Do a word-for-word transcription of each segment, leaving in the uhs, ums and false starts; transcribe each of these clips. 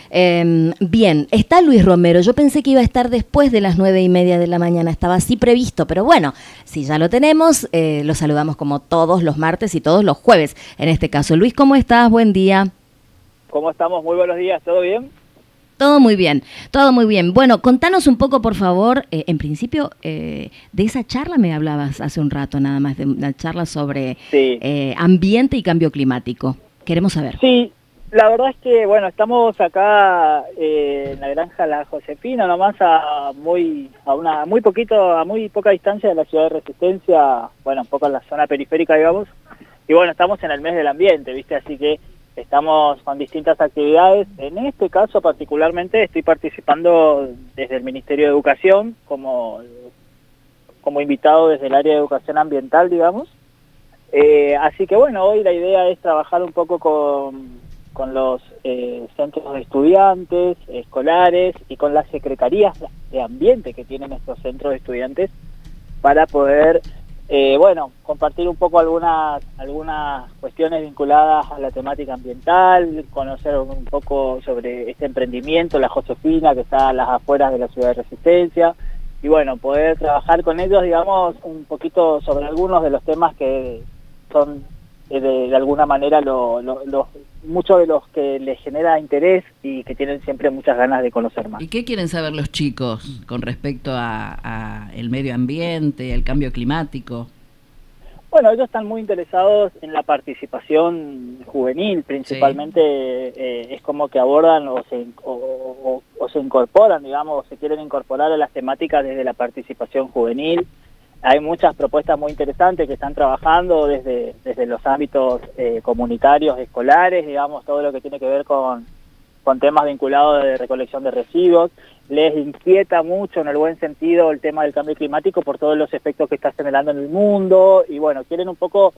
Eh, bien, está Luis Romero. Yo pensé que iba a estar después de las nueve y media de la mañana. Estaba así previsto, pero bueno, si ya lo tenemos, eh, lo saludamos como todos los martes y todos los jueves. En este caso, Luis, ¿cómo estás? Buen día. ¿Cómo estamos? Muy buenos días. ¿Todo bien? Todo muy bien, todo muy bien. Bueno, contanos un poco, por favor, eh, en principio, eh, de esa charla me hablabas hace un rato, nada más, de una charla sobre Sí. eh, ambiente y cambio climático. Queremos saber. Sí, la verdad es que, bueno, estamos acá eh, en la granja La Josefina, nomás a muy a una muy poquito, a muy poca distancia de la ciudad de Resistencia, bueno, un poco en la zona periférica, digamos. Y bueno, estamos en el mes del ambiente, ¿viste? Así que estamos con distintas actividades. En este caso particularmente estoy participando desde el Ministerio de Educación como, como invitado desde el área de educación ambiental, digamos. Eh, así que bueno, hoy la idea es trabajar un poco con, con los eh, centros de estudiantes, escolares y con las secretarías de ambiente que tienen estos centros de estudiantes para poder Eh, bueno, compartir un poco algunas algunas cuestiones vinculadas a la temática ambiental, conocer un poco sobre este emprendimiento, La Josefina, que está a las afueras de la ciudad de Resistencia, y bueno, poder trabajar con ellos, digamos, un poquito sobre algunos de los temas que son eh, de, de alguna manera lo, lo, lo, muchos de los que les genera interés y que tienen siempre muchas ganas de conocer más. ¿Y qué quieren saber los chicos con respecto a, a el medio ambiente, el cambio climático? Bueno, ellos están muy interesados en la participación juvenil, principalmente. Sí. eh, es como que abordan o se, o, o, o se incorporan, digamos, o se quieren incorporar a las temáticas desde la participación juvenil. Hay muchas propuestas muy interesantes que están trabajando desde, desde los ámbitos eh, comunitarios, escolares, digamos, todo lo que tiene que ver con, con temas vinculados de recolección de residuos. Les inquieta mucho, en el buen sentido, el tema del cambio climático por todos los efectos que está generando en el mundo y bueno, quieren un poco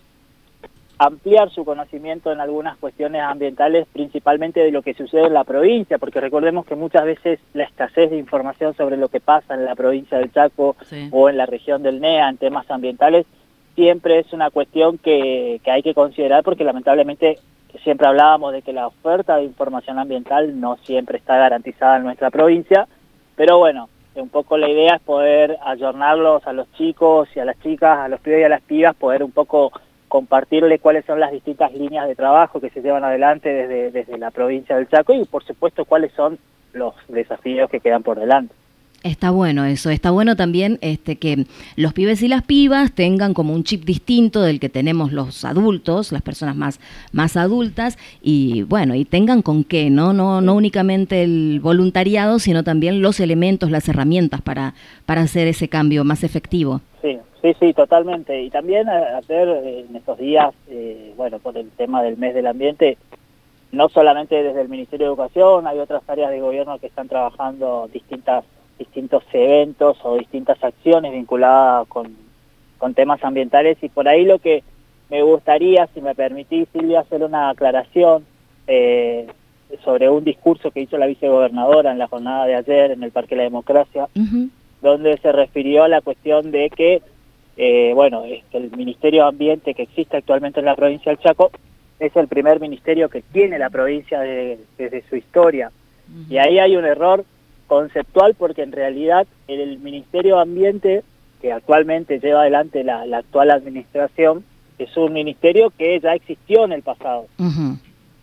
ampliar su conocimiento en algunas cuestiones ambientales, principalmente de lo que sucede en la provincia, porque recordemos que muchas veces la escasez de información sobre lo que pasa en la provincia del Chaco sí. o en la región del N E A en temas ambientales siempre es una cuestión que, que hay que considerar porque lamentablemente siempre hablábamos de que la oferta de información ambiental no siempre está garantizada en nuestra provincia, pero bueno, un poco la idea es poder ayornarlos a los chicos y a las chicas, a los pibes y a las pibas, poder un poco compartirles cuáles son las distintas líneas de trabajo que se llevan adelante desde, desde la provincia del Chaco y por supuesto cuáles son los desafíos que quedan por delante. Está bueno eso, está bueno también este que los pibes y las pibas tengan como un chip distinto del que tenemos los adultos, las personas más, más adultas, y bueno, y tengan con qué, ¿no? No, no únicamente el voluntariado, sino también los elementos, las herramientas para, para hacer ese cambio más efectivo. Sí, sí, sí, totalmente. Y también hacer eh, en estos días, eh, bueno, por el tema del mes del ambiente, no solamente desde el Ministerio de Educación, hay otras áreas de gobierno que están trabajando distintas distintos eventos o distintas acciones vinculadas con, con temas ambientales y por ahí lo que me gustaría, si me permitís, Silvia, hacer una aclaración eh, sobre un discurso que hizo la vicegobernadora en la jornada de ayer en el Parque de la Democracia, uh-huh. donde se refirió a la cuestión de que, eh, bueno, es que el Ministerio de Ambiente que existe actualmente en la provincia del Chaco es el primer ministerio que tiene la provincia de, desde su historia. Uh-huh. Y ahí hay un error conceptual porque en realidad el Ministerio de Ambiente que actualmente lleva adelante la, la actual administración es un ministerio que ya existió en el pasado. Uh-huh.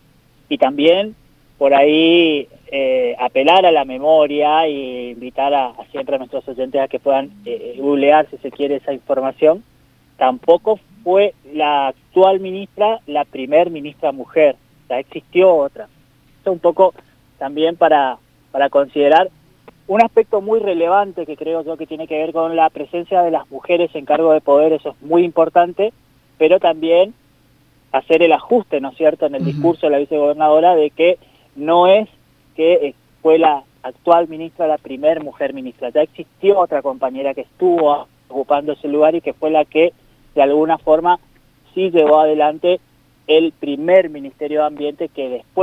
Y también por ahí eh, apelar a la memoria e invitar a, a siempre a nuestros oyentes a que puedan eh, googlear si se quiere esa información. Tampoco fue la actual ministra la primer ministra mujer, ya existió otra. Esto un poco también para para considerar un aspecto muy relevante que creo yo que tiene que ver con la presencia de las mujeres en cargo de poder, eso es muy importante, pero también hacer el ajuste, ¿no es cierto?, en el uh-huh. discurso de la vicegobernadora de que no es que fue la actual ministra la primer mujer ministra, ya existió otra compañera que estuvo ocupando ese lugar y que fue la que de alguna forma sí llevó adelante el primer Ministerio de Ambiente que después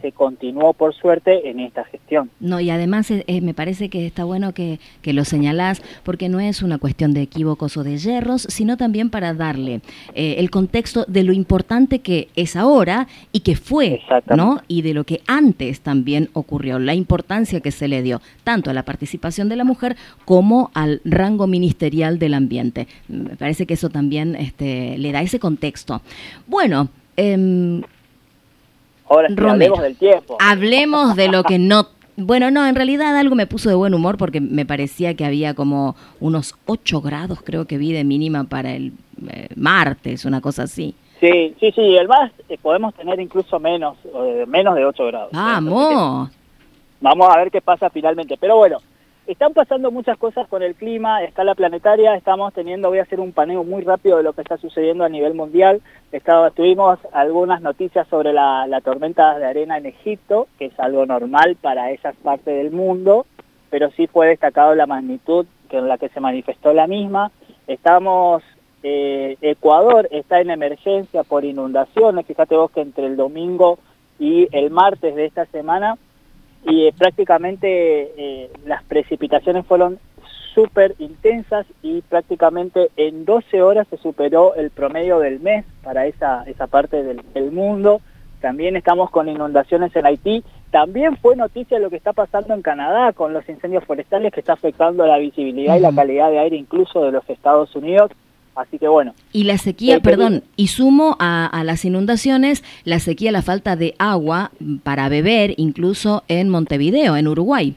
se continuó por suerte en esta gestión. No, y además eh, eh, me parece que está bueno que, que lo señalás, porque no es una cuestión de equívocos o de yerros, sino también para darle eh, el contexto de lo importante que es ahora y que fue, ¿no? Y de lo que antes también ocurrió, la importancia que se le dio tanto a la participación de la mujer como al rango ministerial del ambiente. Me parece que eso también este, le da ese contexto. Bueno, eh, ahora sí, hablemos del tiempo. Hablemos de lo que no... Bueno, no, en realidad algo me puso de buen humor porque me parecía que había como unos ocho grados, creo que vi de mínima para el eh, martes, una cosa así. Sí, sí, sí, el más eh, podemos tener incluso menos, eh, menos de ocho grados. ¡Vamos! Vamos a ver qué pasa finalmente, pero bueno. Están pasando muchas cosas con el clima a escala planetaria, estamos teniendo, voy a hacer un paneo muy rápido de lo que está sucediendo a nivel mundial. Estaba, tuvimos algunas noticias sobre la, la tormenta de arena en Egipto, que es algo normal para esas partes del mundo, pero sí fue destacado la magnitud en la que se manifestó la misma. Estamos, eh, Ecuador está en emergencia por inundaciones, fíjate vos que entre el domingo y el martes de esta semana, y eh, prácticamente eh, las precipitaciones fueron súper intensas y prácticamente en doce horas se superó el promedio del mes para esa, esa parte del, del mundo. También estamos con inundaciones en Haití. También fue noticia lo que está pasando en Canadá con los incendios forestales que está afectando la visibilidad uh-huh. y la calidad de aire incluso de los Estados Unidos. Así que bueno. Y la sequía, eh, perdón, y sumo a, a las inundaciones, la sequía, la falta de agua para beber, incluso en Montevideo, en Uruguay.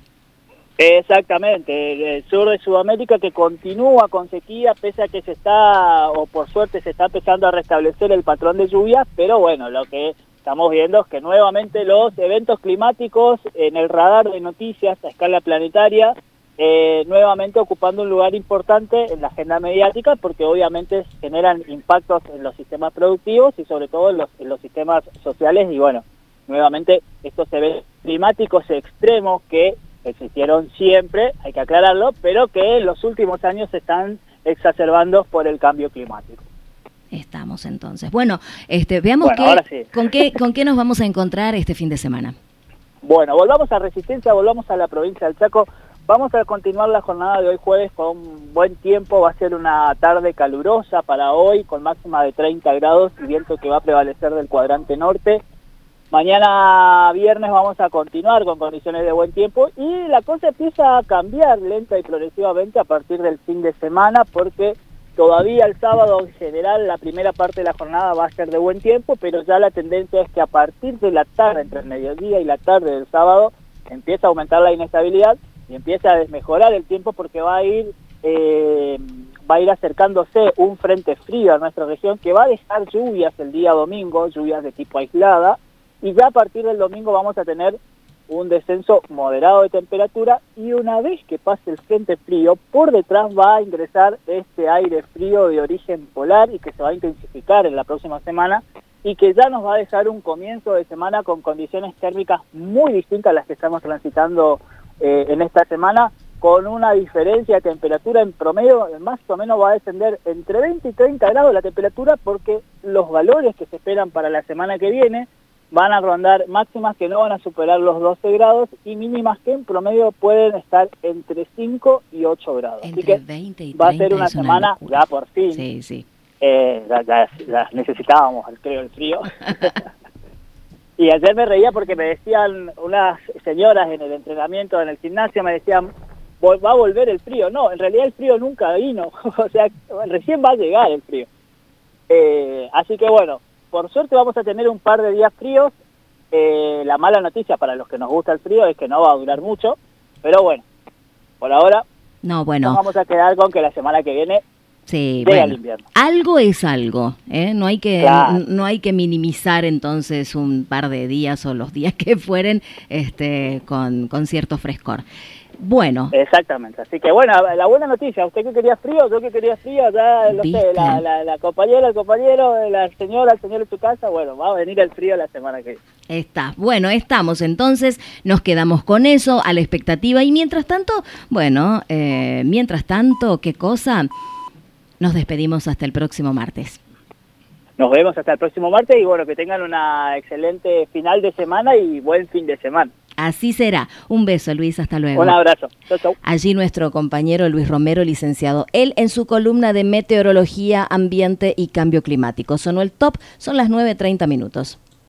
Exactamente, el sur de Sudamérica que continúa con sequía, pese a que se está, o por suerte se está empezando a restablecer el patrón de lluvias, pero bueno, lo que estamos viendo es que nuevamente los eventos climáticos en el radar de noticias a escala planetaria, Eh, nuevamente ocupando un lugar importante en la agenda mediática porque obviamente generan impactos en los sistemas productivos y sobre todo en los, en los sistemas sociales y bueno, nuevamente estos eventos climáticos extremos que existieron siempre, hay que aclararlo, pero que en los últimos años se están exacerbando por el cambio climático. Estamos entonces. Bueno, este, veamos bueno, qué, ahora sí. con, qué, con qué nos vamos a encontrar este fin de semana. Bueno, volvamos a Resistencia, volvamos a la provincia del Chaco. Vamos a continuar la jornada de hoy jueves con buen tiempo, va a ser una tarde calurosa para hoy, con máxima de treinta grados y viento que va a prevalecer del cuadrante norte. Mañana viernes vamos a continuar con condiciones de buen tiempo y la cosa empieza a cambiar lenta y progresivamente a partir del fin de semana porque todavía el sábado en general la primera parte de la jornada va a ser de buen tiempo, pero ya la tendencia es que a partir de la tarde, entre el mediodía y la tarde del sábado, empieza a aumentar la inestabilidad y empieza a desmejorar el tiempo porque va a ir eh, va a ir acercándose un frente frío a nuestra región que va a dejar lluvias el día domingo, lluvias de tipo aislada, y ya a partir del domingo vamos a tener un descenso moderado de temperatura y una vez que pase el frente frío, por detrás va a ingresar este aire frío de origen polar y que se va a intensificar en la próxima semana y que ya nos va a dejar un comienzo de semana con condiciones térmicas muy distintas a las que estamos transitando Eh, en esta semana, con una diferencia de temperatura en promedio, más o menos va a descender entre veinte y treinta grados la temperatura porque los valores que se esperan para la semana que viene van a rondar máximas que no van a superar los doce grados y mínimas que en promedio pueden estar entre cinco y ocho grados. Entre Así que veinte y va a ser una, una semana locura. ya por fin. Sí, sí. Eh, ya, ya, ya necesitábamos, creo, el frío. Y ayer me reía porque me decían unas señoras en el entrenamiento, en el gimnasio, me decían, va a volver el frío. No, en realidad el frío nunca vino, o sea, recién va a llegar el frío. Eh, así que bueno, por suerte vamos a tener un par de días fríos. Eh, la mala noticia para los que nos gusta el frío es que no va a durar mucho, pero bueno, por ahora no, bueno. nos vamos a quedar con que la semana que viene Sí, llega bueno, el invierno. Algo es algo, ¿eh? No hay que Claro. no hay que minimizar entonces un par de días o los días que fueren este con, con cierto frescor. Bueno. Exactamente, así que bueno, la buena noticia, usted que quería frío, yo que quería frío, ya no sé, la, la, la compañera, el compañero, la señora, el señor en su casa, bueno, va a venir el frío la semana que viene. Está, bueno, estamos entonces, nos quedamos con eso, a la expectativa y mientras tanto, bueno, eh, mientras tanto, ¿qué cosa? Nos despedimos hasta el próximo martes. nos vemos hasta el próximo martes y bueno, que tengan una excelente final de semana y buen fin de semana. Así será. Un beso, Luis, hasta luego. Un abrazo. Chau, chau. Allí nuestro compañero Luis Romero, licenciado, él en su columna de Meteorología, Ambiente y Cambio Climático. Sonó el top, son las nueve treinta minutos.